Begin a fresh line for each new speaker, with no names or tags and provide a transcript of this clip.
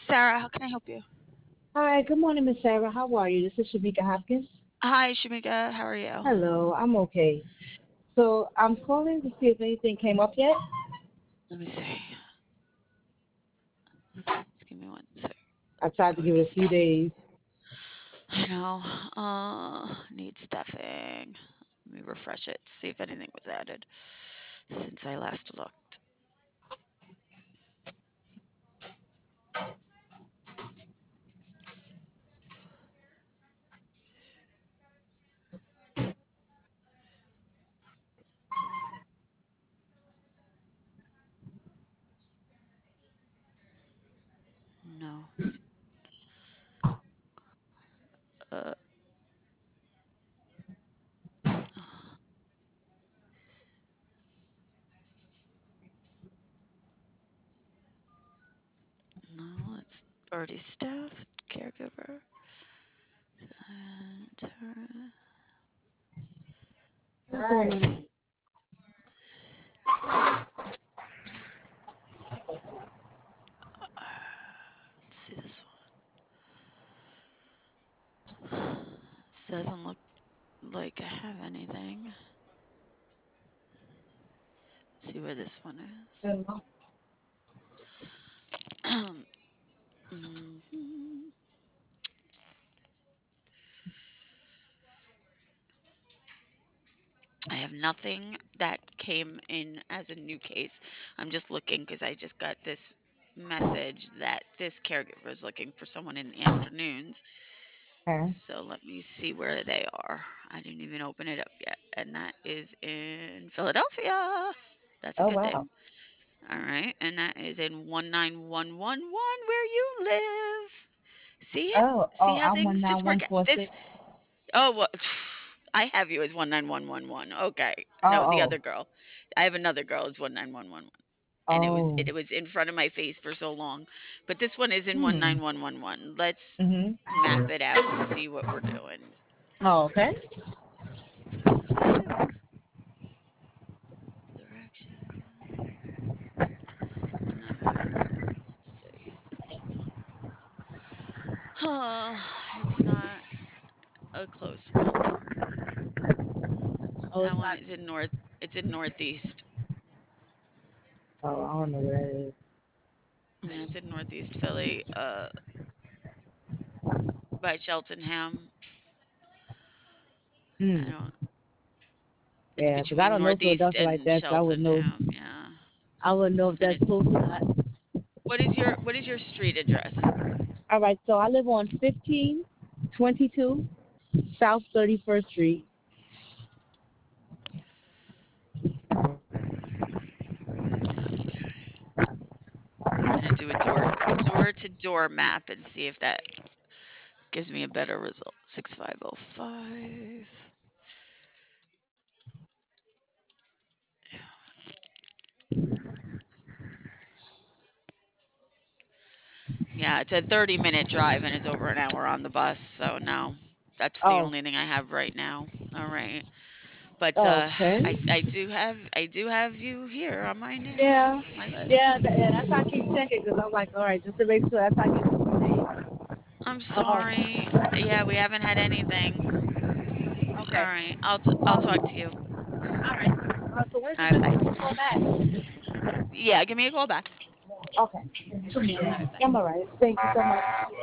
Sarah. How can I help you?
Hi, good morning, Miss Sarah. How are you? This is Shamika Hopkins.
Hi, Shamika. How are you?
Hello, I'm okay. So I'm calling to see if anything came up yet.
Let me see. Just give me one sec.
I tried to give it a few days.
I know. Need stuffing. Let me refresh it, see if anything was added since I last looked. No. Uh, no, it's already staffed. Caregiver. And,
What's going on?
let's see this one. This doesn't look like I have anything. See where this one is. Mhm. I have nothing that came in as a new case. I'm just looking because I just got this message that this caregiver is looking for someone in the afternoons.
Okay.
So let me see where they are. I didn't even open it up yet. And that is in Philadelphia. That's a
Oh
good
wow.
thing. All right. And that is in 19111 where you live. See it? See
Oh,
how
I'm
things
one
just
nine
work
one
out?
four
This
six.
Oh, well, I have you as 19111. Okay. No, the
Oh
other girl. I have another girl as 19111. And it was
oh
it was in front of my face for so long. But this one is in
hmm.
19111. Let's
Mhm.
map it out and see what we're doing.
Oh okay.
Five direction. Let's see. It's not a close one.
Oh,
That
it's
one
not.
is in north. It's in northeast.
Oh, I don't know where that is.
Yeah, it's in northeast Philly, by Cheltenham. I
Hmm.
don't. It's
Yeah, because I
between
don't know
northeast
Philadelphia like
and
that, so I would know.
Cheltenham. Yeah,
I would know if
and
that's close or not.
what is your street address?
All right. So I live on 1522 South 31st Street.
I'm gonna do a door-to-door map and see if that gives me a better result. 6505. Yeah, it's a 30-minute drive and it's over an hour on the bus. So no, that's the
Oh,
only thing I have right now. All right. But
okay.
I do have you here on
Yeah,
my list.
yeah. That's why I keep checking because I'm like, all right, just to make sure. That's how I get the name.
I'm
Oh,
sorry. Yeah, we haven't had anything. All
okay.
right. I'll talk to you.
All right. So when's the
All right,
best
bye.
time to call back?
Yeah, give me a call back.
Okay.
All right, bye.
I'm all right. Thank you so much.